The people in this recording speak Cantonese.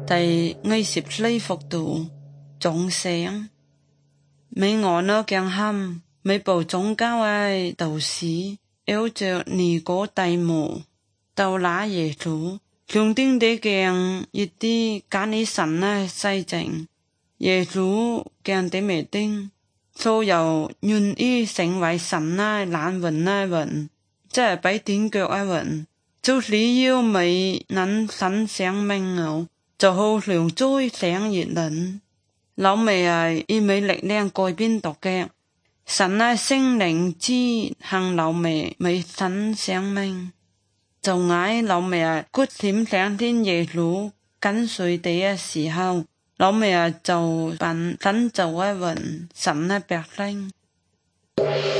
第20禮佛度眾生，每我呢強喊，每部宗教嘅導師，有着尼哥底母，到那耶穌，上天地強一啲揀你神嘅細證，耶穌強啲未定，所有願意成為神嘅難運嘅運，即係俾點腳嘅運，就是要未能神生命哦。就好像最想熱人，老味係因為力量改變獨嘅，神係聖靈之行老味未神生命，就嗌老味係決心上天耶穌跟隨地嘅時候，老味係就扮神做嘅運，神嘅百姓。